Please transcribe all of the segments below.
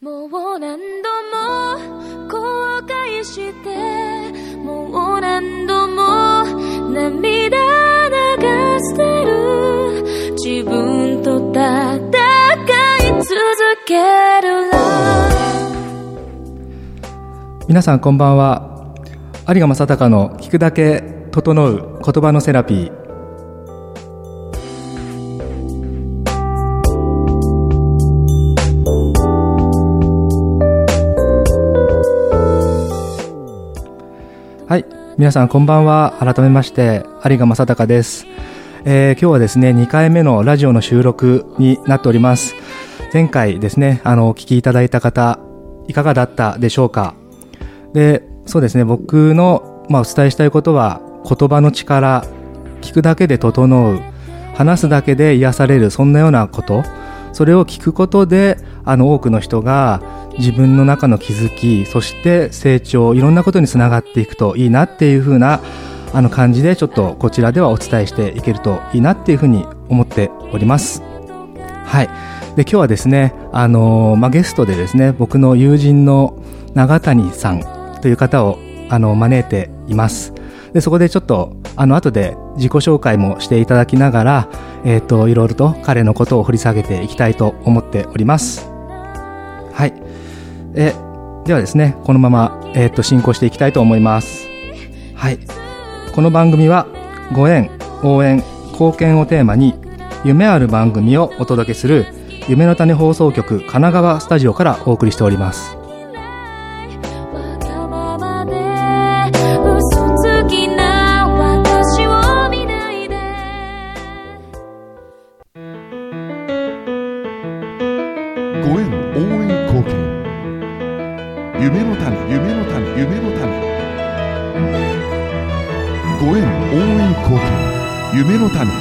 もう何度も後悔してもう何度も涙流してる自分と戦い続ける皆さんこんばんは。有賀正孝の聞くだけ整う言葉のセラピー。はい、皆さんこんばんは。改めまして有賀正孝です。今日はですね2回目のラジオの収録になっております。前回ですねお聞きいただいた方いかがだったでしょうか。で、そうですね、僕の、お伝えしたいことは言葉の力、聞くだけで整う、話すだけで癒される、そんなようなこと、それを聞くことで多くの人が自分の中の気づき、そして成長、いろんなことにつながっていくといいなっていう風な感じでちょっとこちらではお伝えしていけるといいなっていう風に思っております。はい。で、今日はですねゲストでですね僕の友人の永谷さんという方を招いています。で、そこでちょっと後で自己紹介もしていただきながらいろいろと彼のことを掘り下げていきたいと思っております。はい。ではですねこのまま進行していきたいと思います。はい。この番組はご縁、応援、貢献をテーマに夢ある番組をお届けする夢の種放送局神奈川スタジオからお送りしております。 ご縁、応援、貢献、夢の種、夢の種、夢の種。ご縁、応援、貢献、夢の種。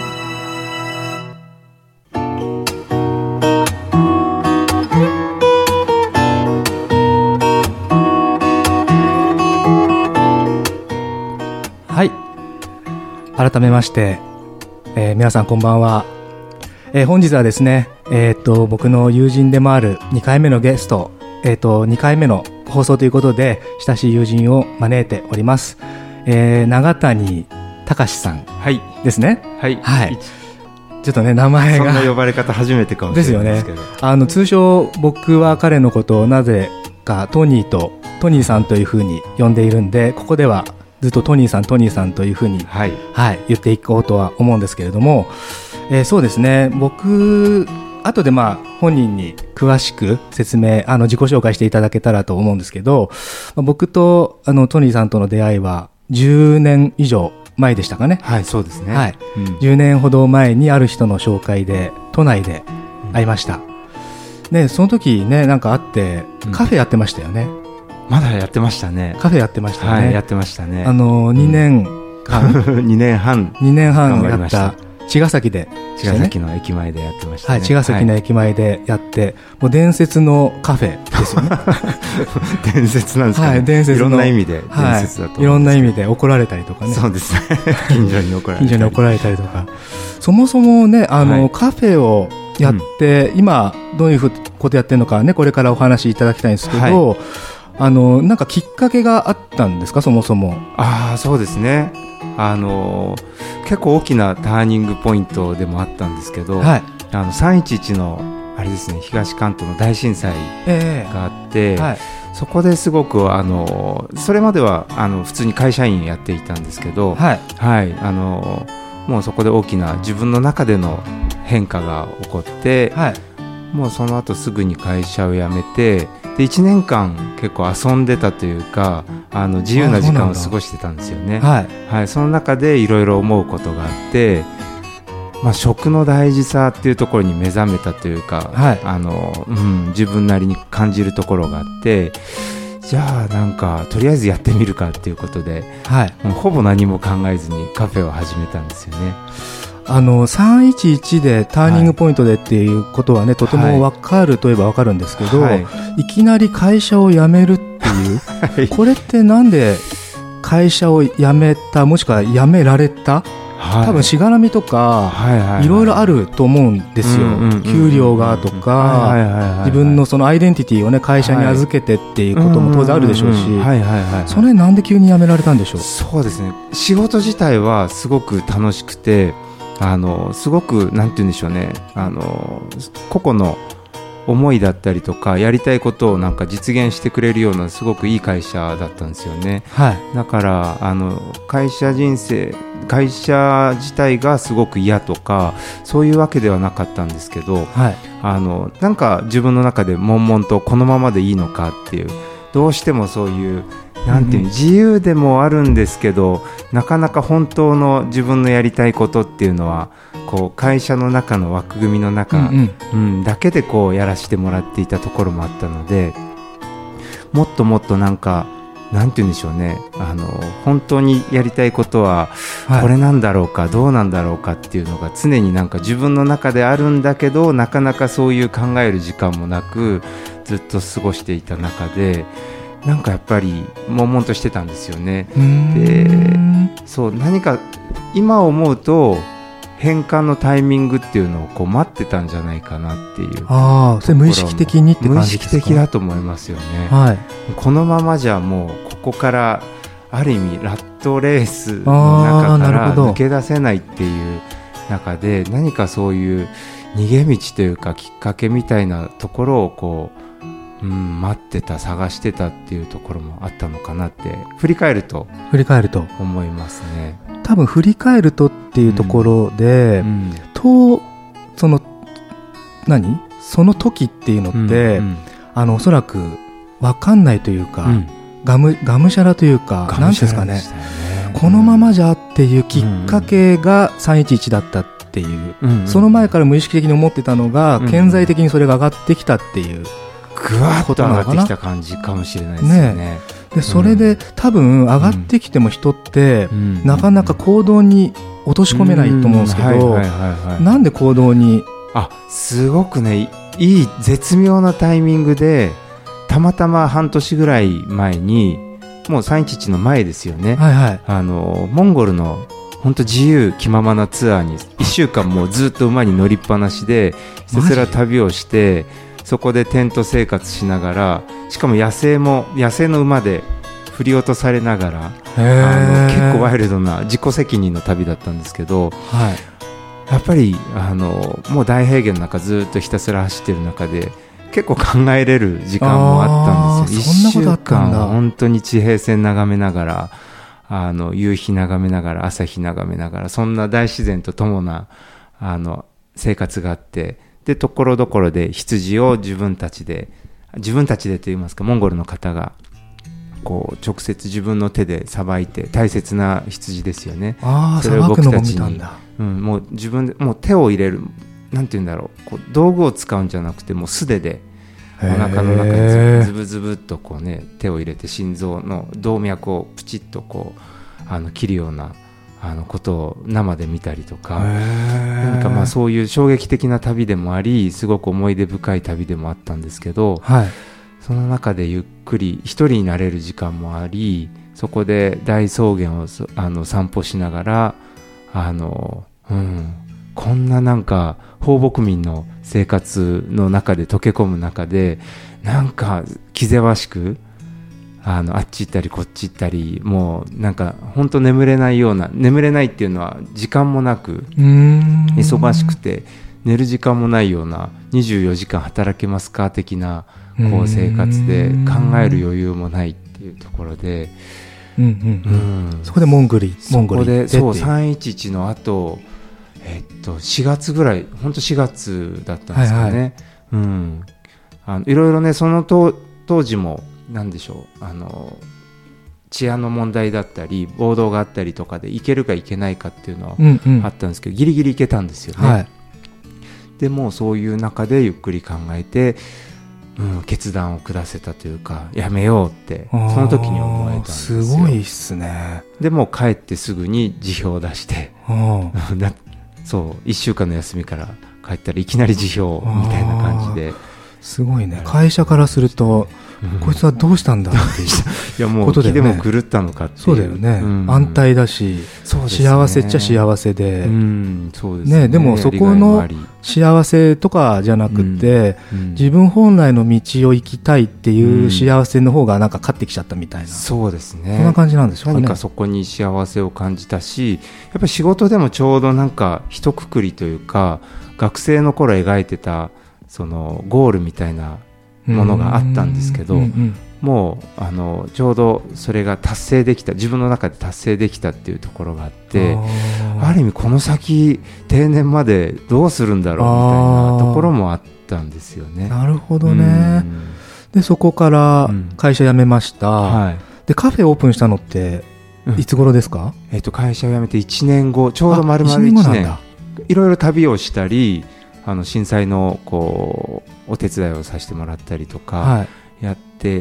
はい。改めまして、皆さんこんばんは。本日はですね、僕の友人でもある2回目のゲスト、2回目の放送ということで親しい友人を招いております。永谷隆さんですね。 はい。 はい。ちょっとね名前がそんな呼ばれ方初めてかもしれないですけど。 ですよね。通称僕は彼のことをなぜかトニーさんというふうに呼んでいるんで、ここではずっとトニーさんというふうに、はい、言っていこうとは思うんですけれども、そうですね、僕後で本人に詳しく説明自己紹介していただけたらと思うんですけど、僕とトニーさんとの出会いは10年以上前でしたかね。 はい、そうですね。 はい。10年ほど前にある人の紹介で都内で会いました。で、その時ねなんか会ってカフェやってましたよね。 まだやってましたね。 カフェやってましたよね。 はい、やってましたね。 2年間 2年半やった茅ヶ崎で、 茅ヶ崎の駅前でやってましたね。 はい、茅ヶ崎の駅前でやって、もう伝説のカフェですよね。 伝説なんですかね。はい、伝説のいろんな意味で伝説だと思うんですけど、 いろんな意味で怒られたりとかね。 そうですね。近所に怒られたりとか。そもそもねカフェをやって、今どういうことやってるのかね、これからお話しいただきたいんですけど、なんかきっかけがあったんですか、そもそも。 そうですね。結構大きなターニングポイントでもあったんですけど、はい、311のあれですね、東関東の大震災があって、はい、そこですごくそれまでは普通に会社員やっていたんですけど、はいはい、もうそこで大きな自分の中での変化が起こって、はい、もうその後すぐに会社を辞めて、で1年間結構遊んでたというか自由な時間を過ごしてたんですよね。はいはい、その中でいろいろ思うことがあって、食の大事さっていうところに目覚めたというか、はい、自分なりに感じるところがあって、じゃあなんかとりあえずやってみるかっていうことで、はい、もうほぼ何も考えずにカフェを始めたんですよね。 311でターニングポイントでっていうことはね、とても分かるといえば分かるんですけど、はい、いきなり会社を辞めるっていう、はい、これってなんで会社を辞めた、もしくは辞められた多分しがらみとか、いろいろあると思うんですよ。給料がとか、自分のそのアイデンティティをね、会社に預けてっていうことも当然あるでしょうし、それなんで急に辞められたんでしょう。 そうですね、仕事自体はすごく楽しくて、すごくなんて言うんでしょうね、個々の思いだったりとかやりたいことをなんか実現してくれるようなすごくいい会社だったんですよね。だから会社自体がすごく嫌とかそういうわけではなかったんですけど、なんか自分の中で悶々とこのままでいいのかっていう、どうしてもそういうなんていう、自由でもあるんですけど、なかなか本当の自分のやりたいことっていうのはこう会社の中の枠組みの中、だけでこうやらせてもらっていたところもあったので、もっともっとなんかなんて言うんでしょうね、本当にやりたいことはこれなんだろうか、どうなんだろうかっていうのが常になんか自分の中であるんだけど、なかなかそういう考える時間もなくずっと過ごしていた中で、なんかやっぱり悶々としてたんですよね。で、そう何か今思うと変換のタイミングっていうのをこう待ってたんじゃないかなっていう。 それ無意識的にって感じですか？ 無意識的だと思いますよね。このままじゃもうここからある意味ラットレースの中から抜け出せないっていう中で、何かそういう逃げ道というかきっかけみたいなところをこう待ってた、探してたっていうところもあったのかなって振り返ると思いますね。 多分振り返るとっていうところで、その時っていうのって、おそらく分かんないというか、がむしゃらというか、なんですかね、このままじゃっていうきっかけが311だったっていう、その前から無意識的に思ってたのが、顕在的にそれが上がってきたっていう、 ぐわっと上がってきた感じかもしれないですよね。 でそれで多分上がってきても人ってなかなか行動に落とし込めないと思うんですけど、なんで行動に、 すごくね、いい絶妙なタイミングで、たまたま半年ぐらい前に、もう311の前ですよね、モンゴルの本当自由気ままなツアーに1週間もうずっと馬に乗りっぱなしでひたすら旅をして、そこでテント生活しながら、しかも野生の馬で振り落とされながら、結構ワイルドな自己責任の旅だったんですけど、やっぱりもう大平原の中ずっとひたすら走ってる中で結構考えれる時間もあったんですよ。1週間本当に地平線眺めながら、夕日眺めながら、朝日眺めながら、そんな大自然とともな生活があって、でところどころで羊を自分たちでといいますか、モンゴルの方がこう直接自分の手でさばいて、大切な羊ですよね。それを僕たちに、もう自分でもう手を入れる、なんていうんだろう、こう道具を使うんじゃなくて、もう素手でお腹の中にズブズブっとこうね、手を入れて心臓の動脈をプチッとこう切るようなことを生で見たりとか、何かまあそういう衝撃的な旅でもあり、すごく思い出深い旅でもあったんですけど、その中でゆっくり一人になれる時間もあり、そこで大草原を散歩しながら、こんななんか放牧民の生活の中で溶け込む中で、なんか気ぜわしくあっち行ったりこっち行ったり、もうなんか本当眠れないっていうのは時間もなく、忙しくて寝る時間もないような、24時間働けますか的なこう生活で、考える余裕もないっていうところで、 そこでモンゴルそこでそう311の後、4月ぐらい、本当4月だったんですかね。いろいろね、その当時もなんでしょう、治安の問題だったり暴動があったりとかで行けるか行けないかっていうのはあったんですけど、ギリギリ行けたんですよね。でもそういう中でゆっくり考えて、決断を下せたというか、やめようってその時に思えたんですよ。 すごいっすね。 でも帰ってすぐに辞表を出してそう1週間の休みから帰ったらいきなり辞表みたいな感じで、 すごいね。会社からすると、こいつはどうしたんだっていういやもう気でも狂ったのかっていう。 そうだよね、安泰だし、幸せっちゃ幸せで、 そうですね。 でもそこの幸せとかじゃなくて、自分本来の道を行きたいっていう幸せの方がなんか勝ってきちゃったみたいな、 そうですね。 そんな感じなんでしょうかね。 何かそこに幸せを感じたし、やっぱり仕事でもちょうどなんか一括りというか、学生の頃描いてたそのゴールみたいなものがあったんですけど、もうちょうどそれが達成できた、自分の中で達成できたっていうところがあって、ある意味この先定年までどうするんだろうみたいなところもあったんですよね。 なるほどね。でそこから会社辞めました、でカフェオープンしたのっていつ頃ですか？ 会社を辞めて1年後、ちょうど丸々1年、いろいろ旅をしたり、震災のこうお手伝いをさせてもらったりとかやって、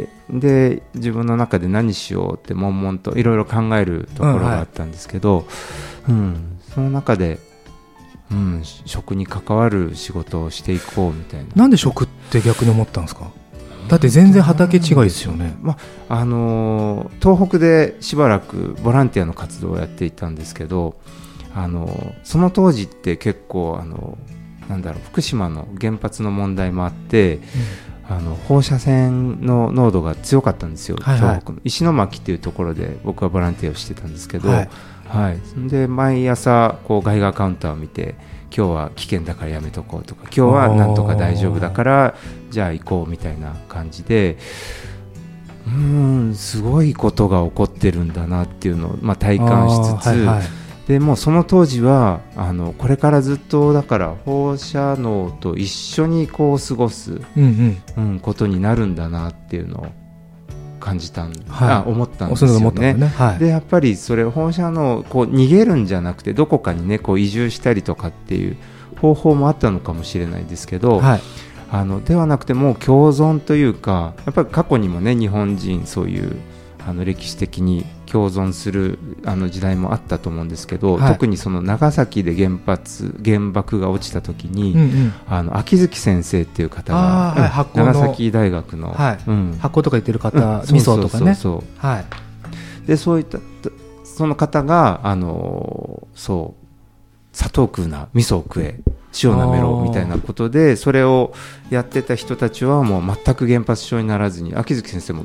で自分の中で何しようって悶々といろいろ考えるところがあったんですけど、その中で、食に関わる仕事をしていこうみたいな。 なんで食って逆に思ったんですか？だって全然畑違いですよね。 東北でしばらくボランティアの活動をやっていたんですけど、その当時って結構福島の原発の問題もあって、放射線の濃度が強かったんですよ、東北の石巻っていうところで僕はボランティアをしてたんですけど、で毎朝こうガイガーカウンターを見て、今日は危険だからやめとこうとか、今日はなんとか大丈夫だからじゃあ行こうみたいな感じで、すごいことが起こってるんだなっていうのを、体感しつつ、でもうその当時はこれからずっとだから放射能と一緒にこう過ごす、ことになるんだなっていうのを感じた思ったんですよね。でやっぱりそれ放射能こう逃げるんじゃなくて、どこかにねこう移住したりとかっていう方法もあったのかもしれないですけど、ではなくてもう共存というか、やっぱり過去にもね日本人そういう歴史的に共存する時代もあったと思うんですけど、特にその長崎で原爆が落ちた時に、秋月先生っていう方が、長崎大学の、 発酵とか言ってる方、味噌とかね、 でそういったその方が砂糖食うな味噌を食え塩なめろみたいなことで、それをやってた人たちはもう全く原発症にならずに、秋月先生も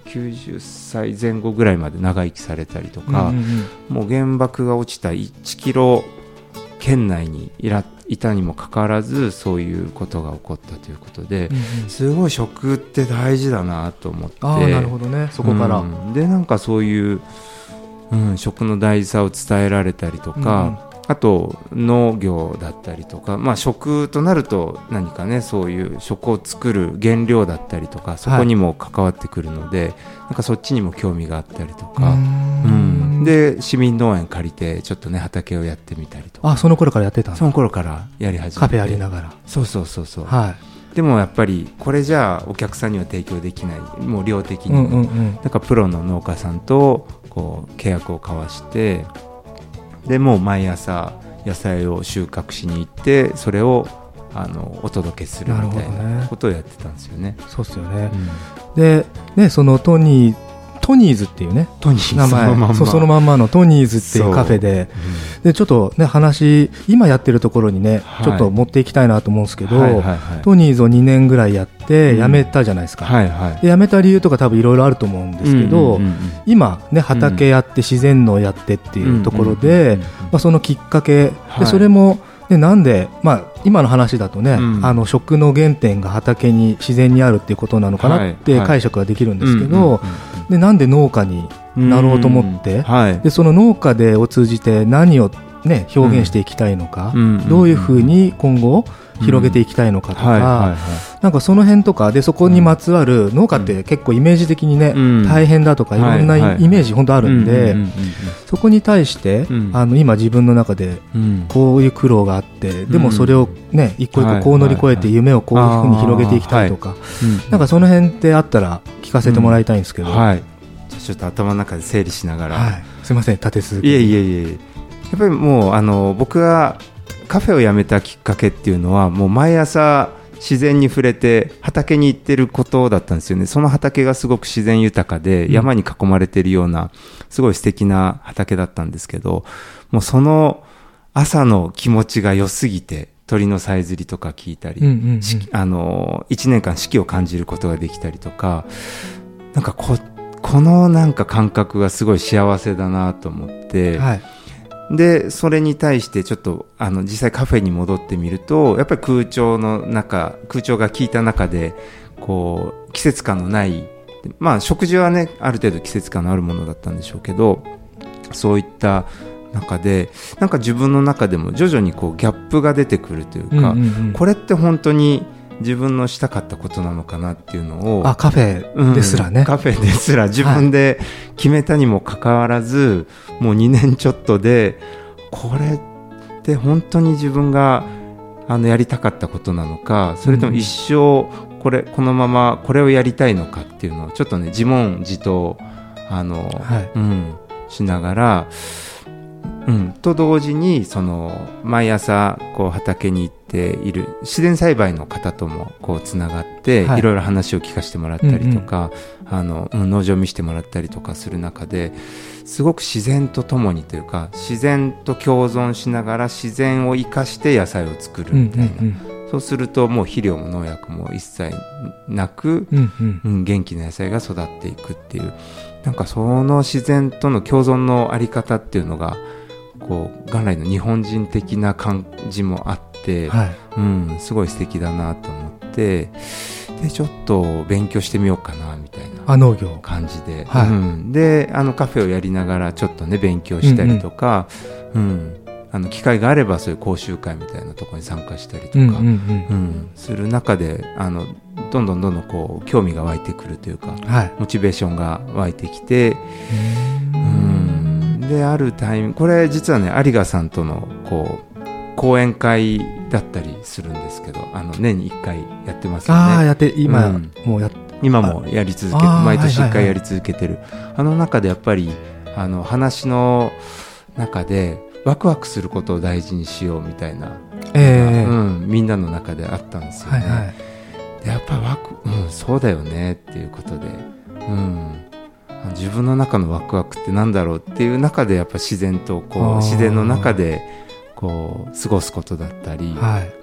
90歳前後ぐらいまで長生きされたりとか、もう原爆が落ちた1キロ圏内にいたにもかかわらずそういうことが起こったということで、すごい食って大事だなと思って。 なるほどね。そこから、 でなんかそういう、食の大事さを伝えられたりとか、あと農業だったりとか、食となると何かねそういう食を作る原料だったりとか、そこにも関わってくるので、なんかそっちにも興味があったりとか、で市民農園借りてちょっとね畑をやってみたりとか。 その頃からやってたんですか？ その頃からやり始めて、 カフェやりながら。 そう、でもやっぱりこれじゃあお客さんには提供できない、もう量的にも、なんかプロの農家さんとこう契約を交わして、でもう毎朝野菜を収穫しに行って、それをお届けするみたいなことをやってたんですよね。 そうですよね。でね、そのトニーズっていうね名前、そのまんまのトニーズっていうカフェで、でちょっとね今やってるところにねちょっと持っていきたいなと思うんですけど、トニーズを2年ぐらいやって辞めたじゃないですか。で辞めた理由とか多分いろいろあると思うんですけど、今ね畑やって自然農やってっていうところで、そのきっかけで、それもなんで今の話だとね、食の原点が畑に自然にあるっていうことなのかなって解釈ができるんですけど、でなんで農家になろうと思って、でその農家でを通じて何を、表現していきたいのか、どういうふうに今後広げていきたいのかとか、なんかその辺とかで、そこにまつわる農家って結構イメージ的にね、大変だとかいろんなイメージ本当あるんで、そこに対して今自分の中でこういう苦労があって、でもそれをね一個一個こう乗り越えて夢をこういうふうに広げていきたいとか、なんかその辺ってあったら聞かせてもらいたいんですけど。 ちょっと頭の中で整理しながら、 すいません立て続け。 やっぱりもう僕がカフェを辞めたきっかけっていうのは、もう毎朝自然に触れて畑に行ってることだったんですよね。その畑がすごく自然豊かで山に囲まれているようなすごい素敵な畑だったんですけど、もうその朝の気持ちが良すぎて鳥のさえずりとか聞いたり、1年間四季を感じることができたりとか、なんかこのなんか感覚がすごい幸せだなと思って、はい、でそれに対してちょっと実際カフェに戻ってみると、やっぱり空調が効いた中でこう季節感のない、まあ食事はねある程度季節感のあるものだったんでしょうけど、そういった中でなんか自分の中でも徐々にこうギャップが出てくるというか、これって本当に自分のしたかったことなのかなっていうのを、 カフェですらね、 カフェですら自分で決めたにもかかわらず、もう2年ちょっとでこれって本当に自分がやりたかったことなのか、それとも一生このままこれをやりたいのかっていうのをちょっとね自問自答しながら、と同時に毎朝こう畑に行っている自然栽培の方ともこうつながって、いろいろ話を聞かせてもらったりとか、農場を見せてもらったりとかする中で、すごく自然とともにというか、自然と共存しながら自然を生かして野菜を作るみたいな、そうするともう肥料も農薬も一切なく、元気な野菜が育っていくっていう、なんかその自然との共存のあり方っていうのがこう元来の日本人的な感じもあって、すごい素敵だなと思って、でちょっと勉強してみようかなみたいな農業感じで、でカフェをやりながらちょっとね勉強したりとか、機会があればそういう講習会みたいなところに参加したりとかする中で、どんどんこう興味が湧いてくるというか、モチベーションが湧いてきて、であるタイミング、これ実はね有賀さんとのこう講演会だったりするんですけど、年に1回やってますよね。 やって今もやり続けて、毎年1回やり続けてる。中でやっぱり話の中でワクワクすることを大事にしようみたいな、みんなの中であったんですよね。でやっぱりそうだよねっていうことで、自分の中のワクワクってなんだろうっていう中で、やっぱ自然とこう自然の中でこう過ごすことだったり、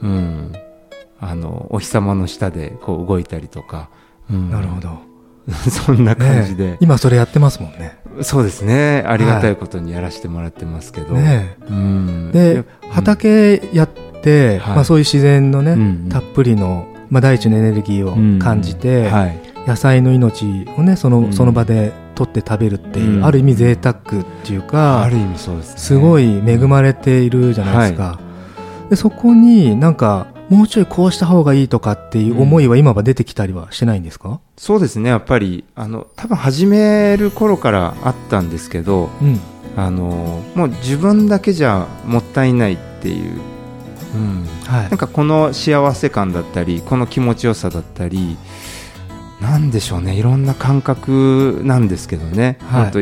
お日様の下でこう動いたりとか、 なるほどそんな感じで、 今それやってますもんね。 そうですね、ありがたいことにやらせてもらってますけど、 で畑やって、そういう自然のね、たっぷりの、大地のエネルギーを感じて、野菜の命をねその場で取って食べるっていう、ある意味贅沢っていうか、 ある意味そうですね、 すごい恵まれているじゃないですか。でそこになんかもうちょいこうした方がいいとかっていう思いは今は出てきたりはしてないんですか？ そうですね、やっぱり多分始める頃からあったんですけど、もう自分だけじゃもったいないっていう、なんかこの幸せ感だったりこの気持ちよさだったり、なんでしょうね、いろんな感覚なんですけどね、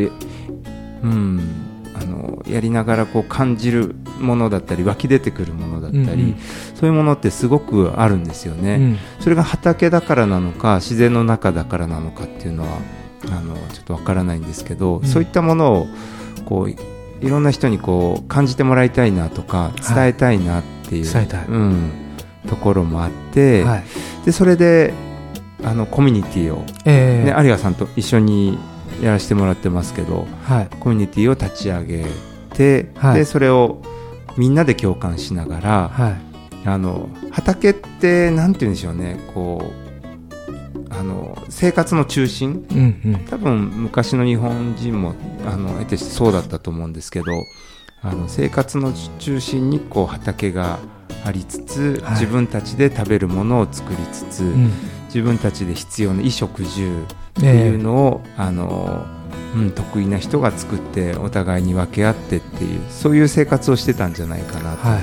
やりながらこう感じるものだったり湧き出てくるものだったり、そういうものってすごくあるんですよね。それが畑だからなのか自然の中だからなのかっていうのはちょっとわからないんですけど、そういったものをこういろんな人にこう感じてもらいたいなとか伝えたいなっていう、ところもあって、でそれでコミュニティを、有賀さんと一緒にやらせてもらってますけど、コミュニティを立ち上げて、でそれをみんなで共感しながら、畑ってなんて言うんでしょうね、こう生活の中心、多分昔の日本人も得てしてそうだったと思うんですけど、生活の中心にこう畑がありつつ、自分たちで食べるものを作りつつ、自分たちで必要な衣食住っていうのを、得意な人が作ってお互いに分け合ってっていう、そういう生活をしてたんじゃないかなと思って、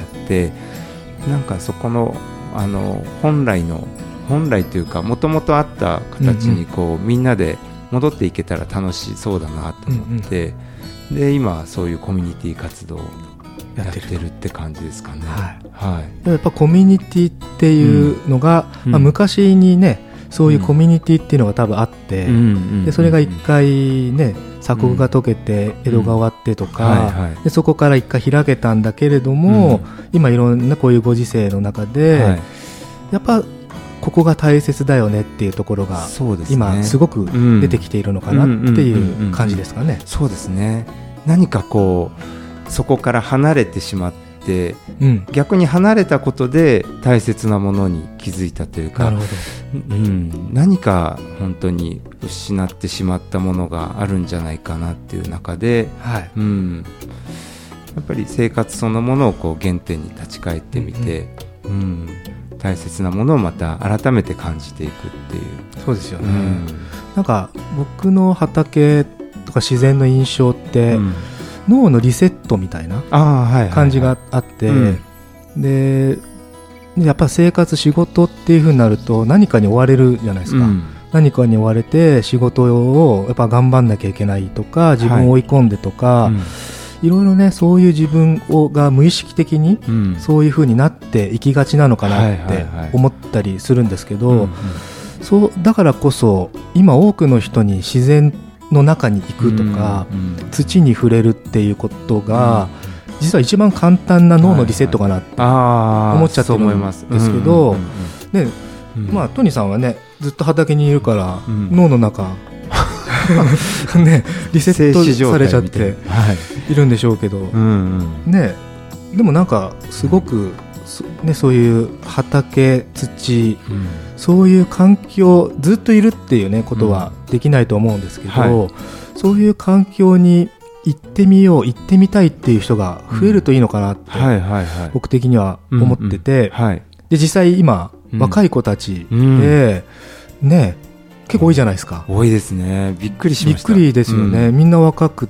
なんかそこの本来というかもともとあった形にこう、みんなで戻っていけたら楽しそうだなと思って、で今そういうコミュニティ活動やってるって感じですかね。 やっぱコミュニティっていうのが、昔にねそういうコミュニティっていうのが多分あって、でそれが一回ね鎖国が解けて江戸が終わってとか、でそこから一回開けたんだけれども、今いろんなこういうご時世の中で、やっぱここが大切だよねっていうところが今すごく出てきているのかなっていう感じですかね。 そうですね。何かこうそこから離れてしまって、逆に離れたことで大切なものに気づいたというか、何か本当に失ってしまったものがあるんじゃないかなっていう中で、やっぱり生活そのものをこう原点に立ち返ってみて、大切なものをまた改めて感じていくっていう。 そうですよね。なんか僕の畑とか自然の印象って、脳のリセットみたいな感じがあって、でやっぱ生活仕事っていう風になると何かに追われるじゃないですか。何かに追われて仕事をやっぱ頑張んなきゃいけないとか、自分を追い込んでとか、いろいろねそういう自分が無意識的にそういう風になっていきがちなのかなって思ったりするんですけど、そうだからこそ今多くの人に自然の中に行くとか、土に触れるっていうことが、実は一番簡単な脳のリセットかなって思っちゃってるんですけど、まあトニーさんはねずっと畑にいるから、脳の中ね、リセットされちゃっているんでしょうけど、ね、でもなんかすごく、ね、そういう畑、土、そういう環境ずっといるっていう、ね、ことはできないと思うんですけど、そういう環境に行ってみよう、行ってみたいっていう人が増えるといいのかなって僕的には思ってて、で実際今、若い子たちで、ね、結構多いじゃないですか。 多いですね。びっくりしました。 びっくりですよね。みんな若くって、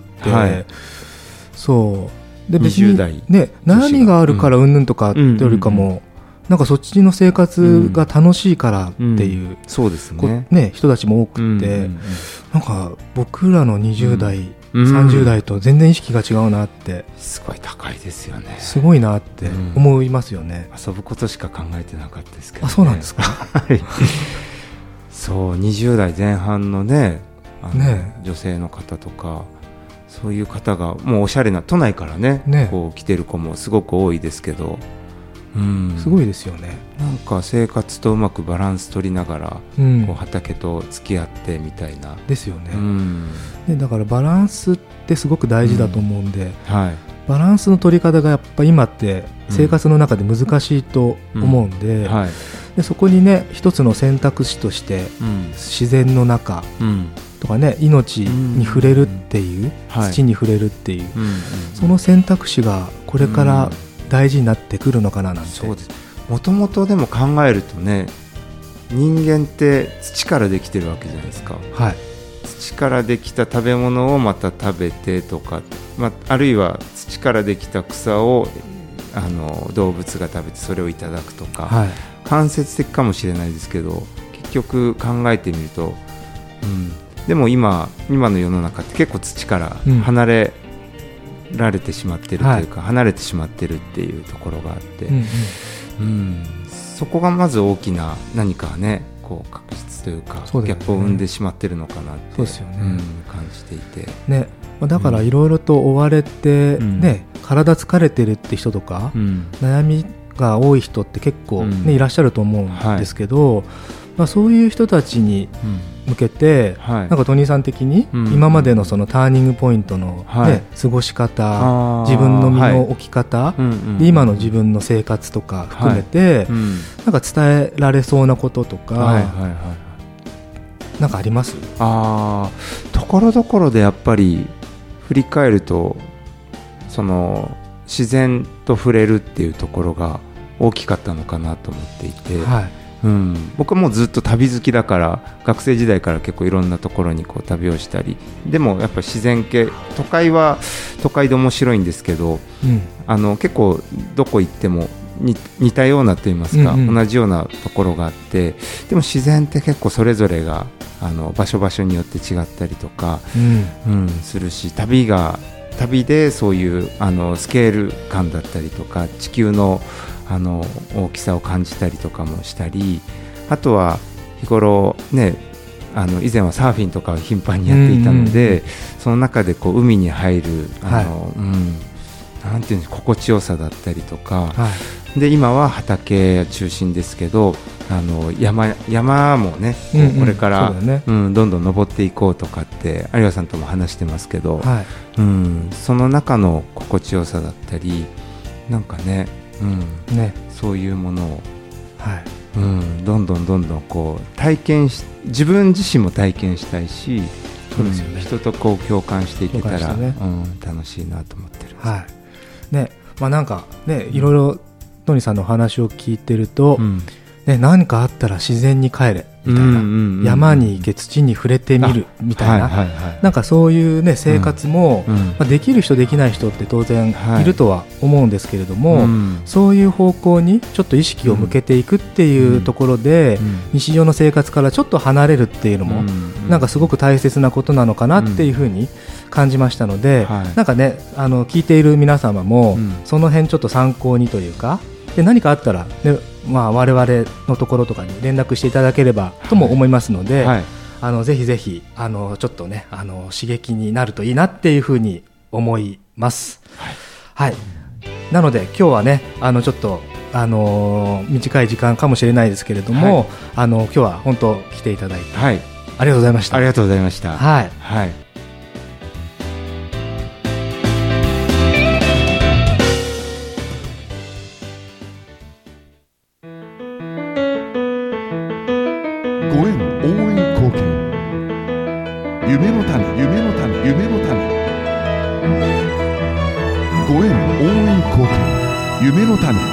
そうで別に、ね、悩みがあるからうんぬんとかってよりかも、なんかそっちの生活が楽しいからっていう、 そうですね、 人たちも多くって、なんか僕らの20代、30代と全然意識が違うなって、 すごい高いですよね。 すごいなって思いますよね。 遊ぶことしか考えてなかったですけど、 あ、そうなんですか。 そう20代前半のね、女性の方とかそういう方がもうおしゃれな都内からねこう来てる子もすごく多いですけど、 すごいですよね。 なんか生活とうまくバランス取りながら、こう畑と付き合ってみたいな。 ですよね。でだからバランスってすごく大事だと思うんで、バランスの取り方がやっぱ今って生活の中で難しいと思うんで、でそこにね一つの選択肢として、自然の中とかね、命に触れるっていう、土に触れるっていう、その選択肢がこれから大事になってくるのかななんて。 そうです。もともとでも考えるとね、人間って土からできてるわけじゃないですか。土からできた食べ物をまた食べてとか、あるいは土からできた草を動物が食べてそれをいただくとか、間接的かもしれないですけど、結局考えてみると、でも今の世の中って結構土から離れられてしまってるというか、離れてしまってるっていうところがあって、そこがまず大きな何かねこう確実というか、ギャップを生んでしまってるのかなって感じていて、 だからいろいろと追われて、体疲れてるって人とか、悩みが多い人って結構、いらっしゃると思うんですけど、そういう人たちに向けて、なんかトニーさん的に今までのそのターニングポイントの、過ごし方、自分の身の置き方、で今の自分の生活とか含めて、なんか伝えられそうなこととか、なんかあります？ ところどころでやっぱり振り返ると、その自然と触れるっていうところが大きかったのかなと思っていて、僕はもうずっと旅好きだから、学生時代から結構いろんなところにこう旅をしたり、でもやっぱ自然系、都会は都会で面白いんですけど、結構どこ行っても似たようなと言いますか、同じようなところがあって、でも自然って結構それぞれが場所場所によって違ったりとか、するし、旅が旅でそういうスケール感だったりとか地球の大きさを感じたりとかもしたり、あとは日頃ね以前はサーフィンとかを頻繁にやっていたので、その中でこう海に入るなんていうの心地よさだったりとか、で今は畑中心ですけど山もねこれから、どんどん登っていこうとかって有賀さんとも話してますけど、その中の心地よさだったりなんかね、そういうものを、どんどんこう体験自分自身も体験したいし、そうですよね、人とこう共感していけたら、楽しいなと思ってるんです。 なんかねいろいろトニーさんのお話を聞いてると、何かあったら自然に帰れみたいな、山に行け土に触れてみるみたいな、なんかそういうね生活も、できる人できない人って当然いるとは思うんですけれども、そういう方向にちょっと意識を向けていくっていうところで、日常の生活からちょっと離れるっていうのも、なんかすごく大切なことなのかなっていうふうに感じましたので、なんかね聞いている皆様も、その辺ちょっと参考にというか、で何かあったら、ね我々のところとかに連絡していただければとも思いますので、ぜひぜひちょっとね刺激になるといいなっていうふうに思います。なので今日はねちょっと短い時間かもしれないですけれども、今日は本当来ていただいて、ありがとうございました。 ありがとうございました。 ご縁応援貢献、夢の種夢の種夢の種、ご縁応援貢献、夢の種。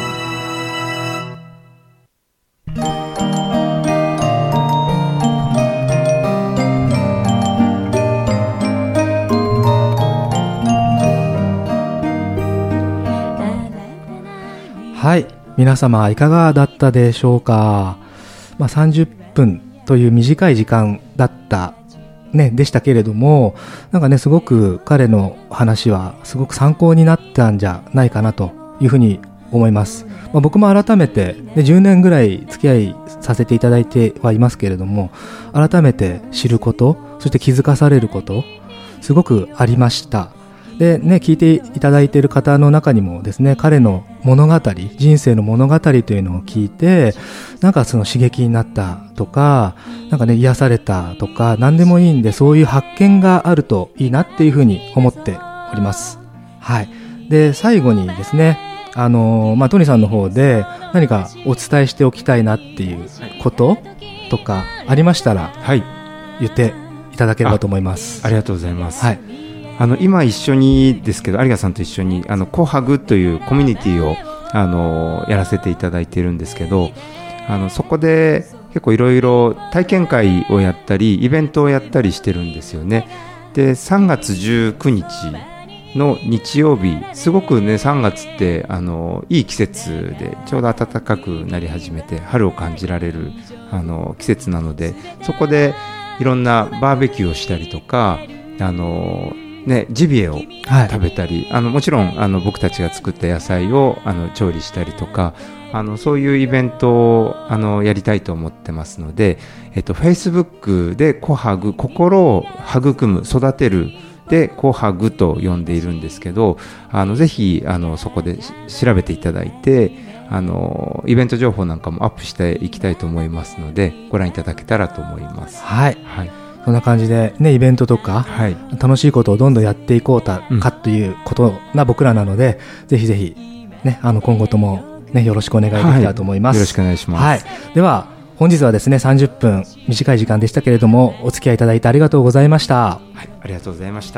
はい、皆様いかがだったでしょうか。30分という短い時間だったでしたけれども、なんかねすごく彼の話はすごく参考になったんじゃないかなというふうに思います。僕も改めて、10年ぐらい付き合いさせていただいてはいますけれども、改めて知ること、そして気づかされることすごくありました。でね、聞いていただいている方の中にもですね、彼の物語、人生の物語というのを聞いて、なんかその刺激になったとか、なんかね癒されたとか、何でもいいんで、そういう発見があるといいなっていうふうに思っております。で最後にですね、トニーさんの方で何かお伝えしておきたいなっていうこととかありましたら、言っていただければと思います。 ありがとうございます。今一緒にですけど、有賀さんと一緒にコハグというコミュニティをやらせていただいているんですけど、そこで結構いろいろ体験会をやったりイベントをやったりしてるんですよね。で3月19日の日曜日、すごくね3月っていい季節でちょうど暖かくなり始めて春を感じられる季節なので、そこでいろんなバーベキューをしたりとかジビエを食べたり、もちろん僕たちが作った野菜を調理したりとか、そういうイベントをやりたいと思ってますので、Facebook でコハグ、心を育む育てるでコハグと呼んでいるんですけど、ぜひそこで調べていただいて、イベント情報なんかもアップしていきたいと思いますので、ご覧いただけたらと思います。 そんな感じでね、イベントとか、楽しいことをどんどんやっていこうかということな僕らなので、ぜひぜひね今後ともねよろしくお願いできたらと思います。 よろしくお願いします。 では本日はですね30分短い時間でしたけれども、お付き合いいただいてありがとうございました。 ありがとうございました。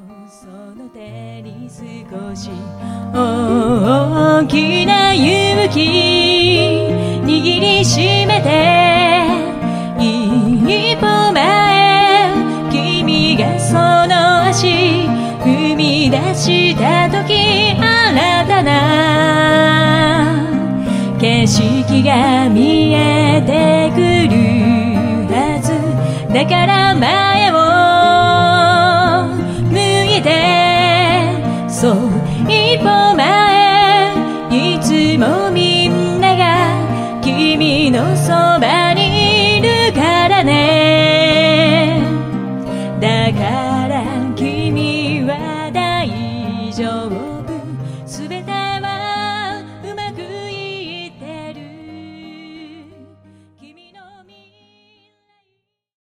大きな勇気握りしめて一歩前、君がその足踏み出した時、新たな景色が見えてくるはずだから前を